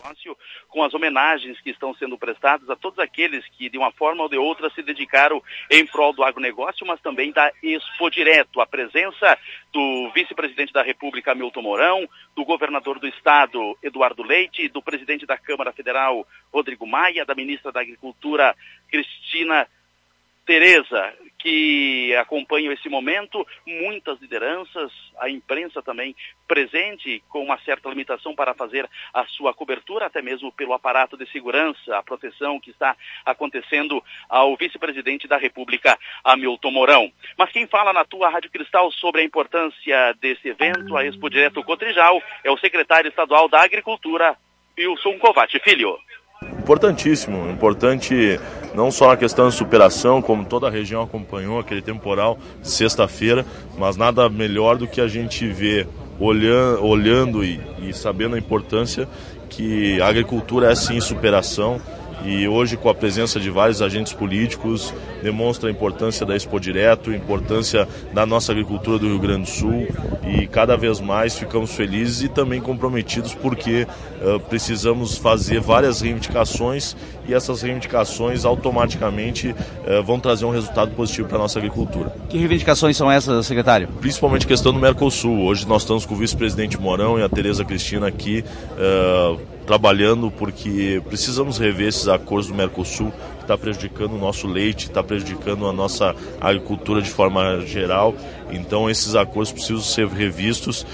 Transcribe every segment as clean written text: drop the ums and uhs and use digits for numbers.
com as homenagens que estão sendo prestadas a todos aqueles que, de uma forma ou de outra, se dedicaram em prol do agronegócio, mas também da Expo Direto. A presença do vice-presidente da República, Hamilton Mourão, do governador do estado, Eduardo Leite, do presidente da Câmara Federal, Rodrigo Maia, da ministra da Agricultura, Cristina Tereza, que acompanham esse momento, muitas lideranças, a imprensa também presente, com uma certa limitação para fazer a sua cobertura, até mesmo pelo aparato de segurança, a proteção que está acontecendo ao vice-presidente da República, Hamilton Mourão. Mas quem fala na tua Rádio Cristal sobre a importância desse evento, a Expo Direto Cotrijal, é o secretário estadual da Agricultura, Wilson Covatti Filho. Importantíssimo, importante não só na questão de superação, como toda a região acompanhou aquele temporal de sexta-feira, mas nada melhor do que a gente ver, olhando e sabendo a importância que a agricultura é sim superação. E hoje, com a presença de vários agentes políticos, demonstra a importância da Expo Direto, a importância da nossa agricultura do Rio Grande do Sul, e cada vez mais ficamos felizes e também comprometidos porque precisamos fazer várias reivindicações e essas reivindicações automaticamente vão trazer um resultado positivo para a nossa agricultura. Que reivindicações são essas, secretário? Principalmente a questão do Mercosul. Hoje nós estamos com o vice-presidente Mourão e a Tereza Cristina aqui trabalhando porque precisamos rever esses acordos do Mercosul, que está prejudicando o nosso leite, está prejudicando a nossa agricultura de forma geral. Então esses acordos precisam ser revistos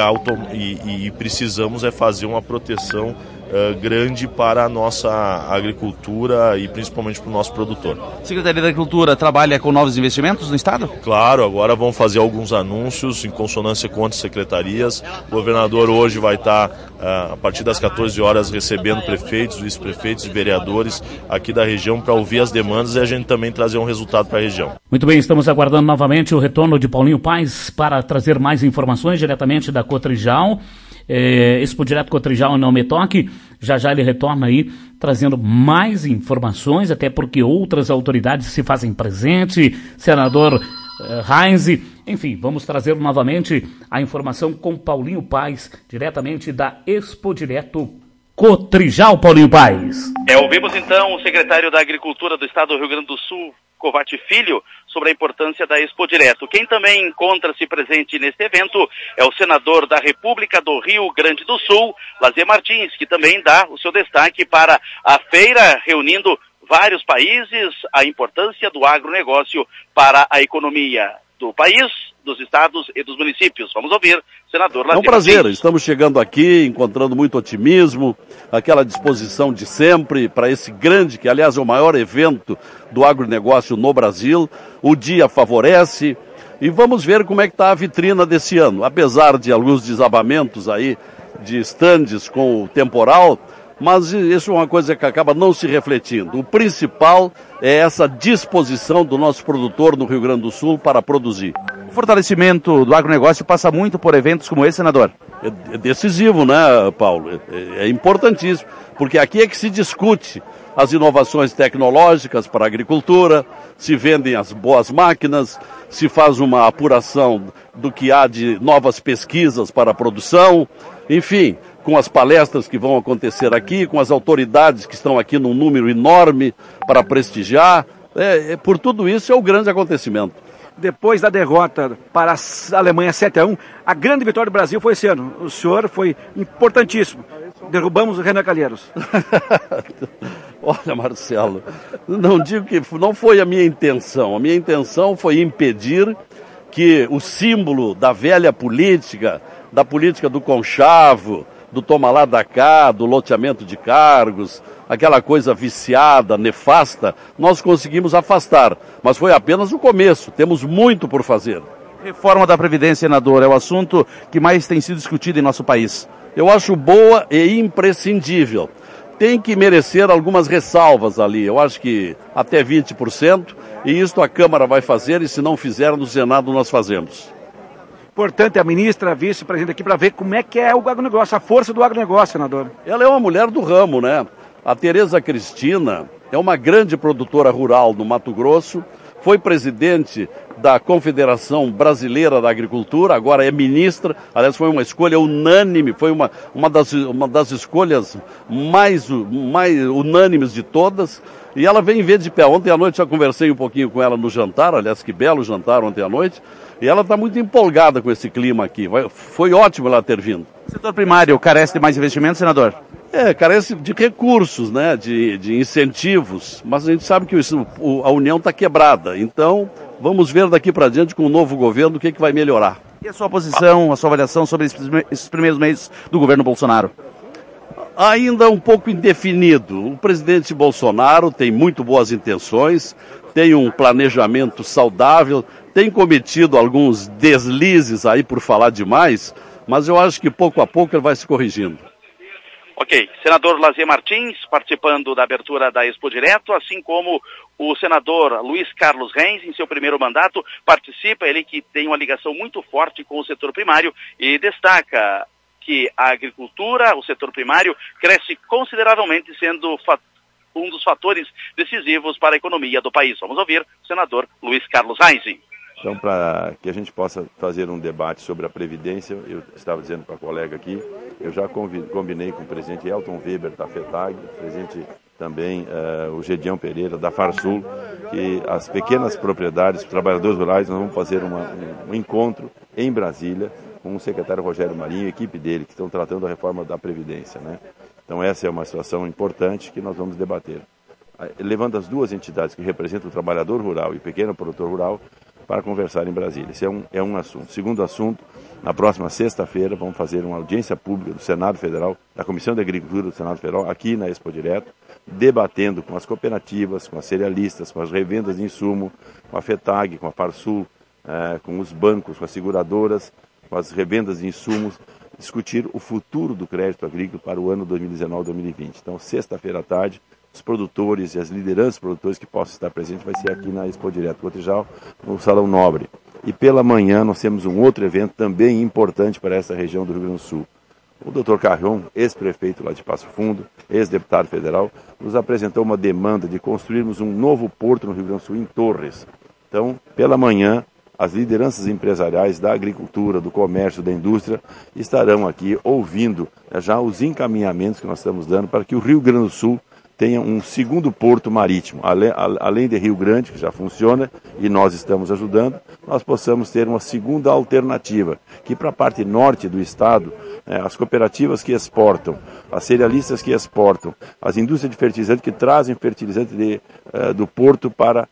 e precisamos fazer uma proteção grande para a nossa agricultura e principalmente para o nosso produtor. Secretaria da Agricultura trabalha com novos investimentos no estado? Claro, agora vão fazer alguns anúncios em consonância com outras secretarias. O governador hoje vai estar, a partir das 14 horas, recebendo prefeitos, vice-prefeitos e vereadores aqui da região para ouvir as demandas e a gente também trazer um resultado para a região. Muito bem, estamos aguardando novamente o retorno de Paulinho Paes para trazer mais informações diretamente da Cotrijal. Expo Direto Cotrijal Não Me Toque, já ele retorna aí trazendo mais informações, até porque outras autoridades se fazem presente, senador Heinz, enfim, vamos trazer novamente a informação com Paulinho Paes, diretamente da Expo Direto Cotrijal. Paulinho Paes. Ouvimos então o secretário da Agricultura do estado do Rio Grande do Sul, Covatti Filho, sobre a importância da Expo Direto. Quem também encontra-se presente neste evento é o senador da República do Rio Grande do Sul, Lazier Martins, que também dá o seu destaque para a feira, reunindo vários países, a importância do agronegócio para a economia do país, dos estados e dos municípios. Vamos ouvir, senador Lazier. É um prazer, estamos chegando aqui, encontrando muito otimismo, aquela disposição de sempre para esse grande, que aliás é o maior evento do agronegócio no Brasil. O dia favorece e vamos ver como é que está a vitrina desse ano. Apesar de alguns desabamentos aí de estandes com o temporal, mas isso é uma coisa que acaba não se refletindo. O principal é essa disposição do nosso produtor no Rio Grande do Sul para produzir. O fortalecimento do agronegócio passa muito por eventos como esse, senador? É decisivo, né, Paulo? É importantíssimo, porque aqui é que se discute as inovações tecnológicas para a agricultura, se vendem as boas máquinas, se faz uma apuração do que há de novas pesquisas para a produção, enfim, com as palestras que vão acontecer aqui, com as autoridades que estão aqui num número enorme para prestigiar. Por tudo isso é o grande acontecimento. Depois da derrota para a Alemanha 7-1, a grande vitória do Brasil foi esse ano. O senhor foi importantíssimo. Derrubamos o Renan Calheiros. Olha, Marcelo, não digo que não foi a minha intenção. A minha intenção foi impedir que o símbolo da velha política, da política do conchavo, do toma lá da cá, do loteamento de cargos, aquela coisa viciada, nefasta, nós conseguimos afastar. Mas foi apenas o começo, temos muito por fazer. Reforma da Previdência, senador, é o assunto que mais tem sido discutido em nosso país. Eu acho boa e imprescindível. Tem que merecer algumas ressalvas ali, eu acho que até 20%, e isso a Câmara vai fazer, e se não fizer, no Senado nós fazemos. Importante a ministra, a vice-presidente aqui, para ver como é que é o agronegócio, a força do agronegócio, senador. Ela é uma mulher do ramo, né? A Tereza Cristina é uma grande produtora rural no Mato Grosso, foi presidente da Confederação Brasileira da Agricultura, agora é ministra. Aliás, foi uma escolha unânime, foi uma das escolhas mais unânimes de todas. E ela vem ver de pé. Ontem à noite já conversei um pouquinho com ela no jantar, aliás, que belo jantar ontem à noite. E ela está muito empolgada com esse clima aqui. Foi ótimo ela ter vindo. O setor primário carece de mais investimentos, senador? Carece de recursos, né, de incentivos, mas a gente sabe que a União está quebrada. Então, vamos ver daqui para diante com o novo governo o que vai melhorar. E a sua posição, a sua avaliação sobre esses primeiros meses do governo Bolsonaro? Ainda um pouco indefinido. O presidente Bolsonaro tem muito boas intenções, tem um planejamento saudável, tem cometido alguns deslizes aí por falar demais, mas eu acho que pouco a pouco ele vai se corrigindo. Ok, senador Lazier Martins participando da abertura da Expo Direto, assim como o senador Luiz Carlos Reis, em seu primeiro mandato, participa, ele que tem uma ligação muito forte com o setor primário e destaca que a agricultura, o setor primário, cresce consideravelmente, sendo um dos fatores decisivos para a economia do país. Vamos ouvir o senador Luiz Carlos Reis. Então, para que a gente possa fazer um debate sobre a Previdência, eu estava dizendo para a colega aqui, eu já combinei com o presidente Elton Weber da FETAG, o presidente também, o Gedião Pereira da Farsul, que as pequenas propriedades, os trabalhadores rurais, nós vamos fazer um encontro em Brasília com o secretário Rogério Marinho e a equipe dele, que estão tratando da reforma da Previdência, né? Então, essa é uma situação importante que nós vamos debater. Levando as duas entidades que representam o trabalhador rural e o pequeno produtor rural para conversar em Brasília. Esse é um assunto. Segundo assunto, na próxima sexta-feira vamos fazer uma audiência pública do Senado Federal, da Comissão de Agricultura do Senado Federal, aqui na Expo Direto, debatendo com as cooperativas, com as cerealistas, com as revendas de insumo, com a FETAG, com a Farsul, com os bancos, com as seguradoras, com as revendas de insumos, discutir o futuro do crédito agrícola para o ano 2019-2020. Então, sexta-feira à tarde, os produtores e as lideranças produtores que possam estar presentes vai ser aqui na Expo Direto Cotrijal, no Salão Nobre. E pela manhã nós temos um outro evento também importante para essa região do Rio Grande do Sul. O Dr. Carrion, ex-prefeito lá de Passo Fundo, ex-deputado federal, nos apresentou uma demanda de construirmos um novo porto no Rio Grande do Sul, em Torres. Então, pela manhã, as lideranças empresariais da agricultura, do comércio, da indústria, estarão aqui ouvindo já os encaminhamentos que nós estamos dando para que o Rio Grande do Sul tenha um segundo porto marítimo, além de Rio Grande, que já funciona, e nós estamos ajudando, nós possamos ter uma segunda alternativa, que para a parte norte do estado, as cooperativas que exportam, as cerealistas que exportam, as indústrias de fertilizante que trazem fertilizante do porto para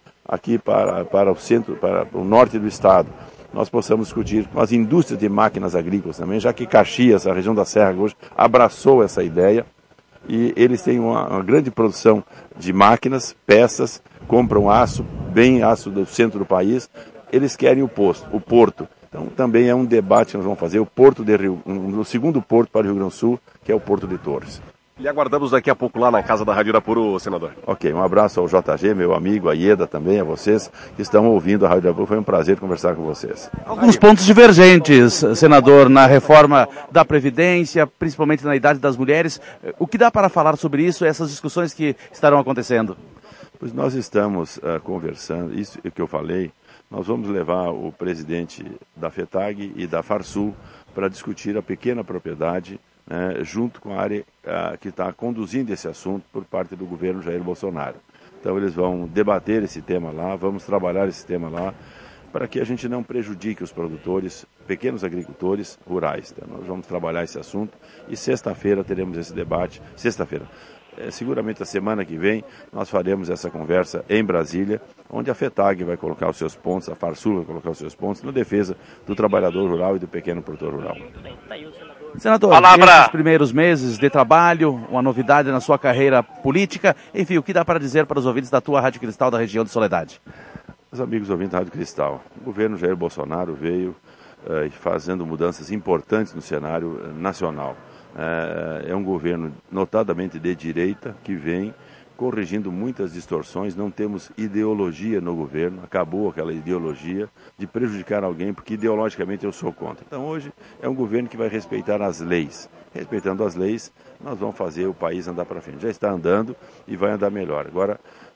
o centro, para o norte do estado, nós possamos discutir com as indústrias de máquinas agrícolas também, já que Caxias, a região da Serra hoje, abraçou essa ideia, e eles têm uma grande produção de máquinas, peças, compram aço do centro do país, eles querem o porto. Então também é um debate que nós vamos fazer, o segundo porto para o Rio Grande do Sul, que é o Porto de Torres. E aguardamos daqui a pouco lá na casa da Rádio Irapuru, senador. Ok, um abraço ao JG, meu amigo, a Ieda também, a vocês que estão ouvindo a Rádio Irapuru. Foi um prazer conversar com vocês. Alguns pontos divergentes, senador, na reforma da Previdência, principalmente na idade das mulheres. O que dá para falar sobre isso, essas discussões que estarão acontecendo? Pois nós estamos conversando, isso que eu falei, nós vamos levar o presidente da FETAG e da Farsul para discutir a pequena propriedade, junto com a área que está conduzindo esse assunto por parte do governo Jair Bolsonaro. Então eles vão debater esse tema lá, vamos trabalhar esse tema lá, para que a gente não prejudique os produtores, pequenos agricultores rurais. Então, nós vamos trabalhar esse assunto e sexta-feira teremos esse debate. Sexta-feira, seguramente a semana que vem, nós faremos essa conversa em Brasília, onde a FETAG vai colocar os seus pontos, a Farsul vai colocar os seus pontos na defesa do trabalhador rural e do pequeno produtor rural. Senador, nesses primeiros meses de trabalho, uma novidade na sua carreira política, enfim, o que dá para dizer para os ouvintes da tua Rádio Cristal da região de Soledade? Meus amigos ouvintes da Rádio Cristal, o governo Jair Bolsonaro veio fazendo mudanças importantes no cenário nacional. É um governo notadamente de direita que vem corrigindo muitas distorções, não temos ideologia no governo, acabou aquela ideologia de prejudicar alguém, porque ideologicamente eu sou contra. Então hoje é um governo que vai respeitar as leis. Respeitando as leis, nós vamos fazer o país andar para frente. Já está andando e vai andar melhor. Agora,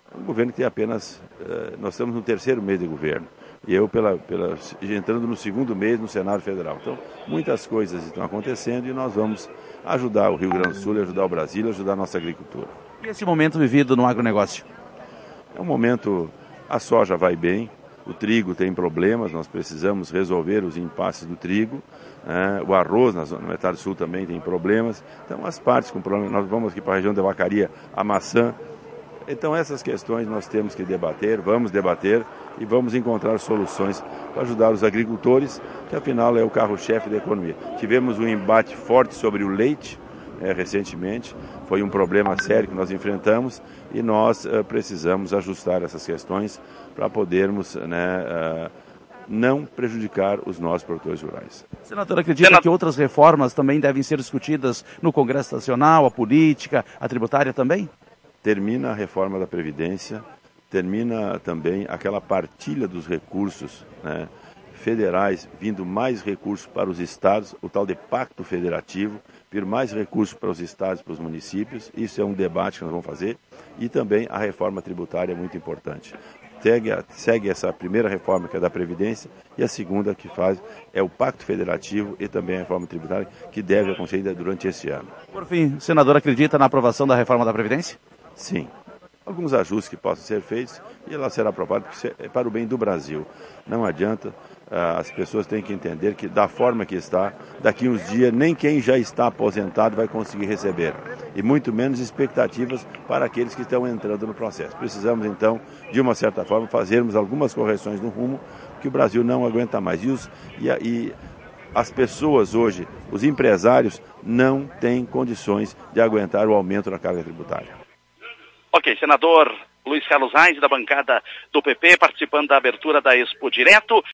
Um governo que tem apenas... nós estamos no terceiro mês de governo. E eu entrando no segundo mês no Senado Federal. Então, muitas coisas estão acontecendo e nós vamos ajudar o Rio Grande do Sul, ajudar o Brasil, ajudar a nossa agricultura. E esse momento vivido no agronegócio? É um momento, a soja vai bem, o trigo tem problemas, nós precisamos resolver os impasses do trigo, o arroz na metade sul também tem problemas, então as partes com problemas, nós vamos aqui para a região da vacaria, a maçã. Então essas questões nós temos que debater, vamos debater e vamos encontrar soluções para ajudar os agricultores, que afinal é o carro-chefe da economia. Tivemos um embate forte sobre o leite recentemente, foi um problema sério que nós enfrentamos e nós precisamos ajustar essas questões para podermos não prejudicar os nossos produtores rurais. Senador, acredita que outras reformas também devem ser discutidas no Congresso Nacional, a política, a tributária também? Termina a reforma da Previdência, termina também aquela partilha dos recursos federais, vindo mais recursos para os estados, o tal de pacto federativo, vir mais recursos para os estados e para os municípios, isso é um debate que nós vamos fazer, e também a reforma tributária é muito importante. Segue essa primeira reforma, que é da Previdência, e a segunda que faz é o Pacto Federativo e também a reforma tributária, que deve acontecer durante este ano. Por fim, o senador acredita na aprovação da reforma da Previdência? Sim. Alguns ajustes que possam ser feitos e ela será aprovada para o bem do Brasil. Não adianta, as pessoas têm que entender que da forma que está, daqui uns dias nem quem já está aposentado vai conseguir receber. E muito menos expectativas para aqueles que estão entrando no processo. Precisamos então, de uma certa forma, fazermos algumas correções no rumo que o Brasil não aguenta mais. E as pessoas hoje, os empresários, não têm condições de aguentar o aumento na carga tributária. Ok, senador Luiz Carlos Reis, da bancada do PP, participando da abertura da Expo Direto.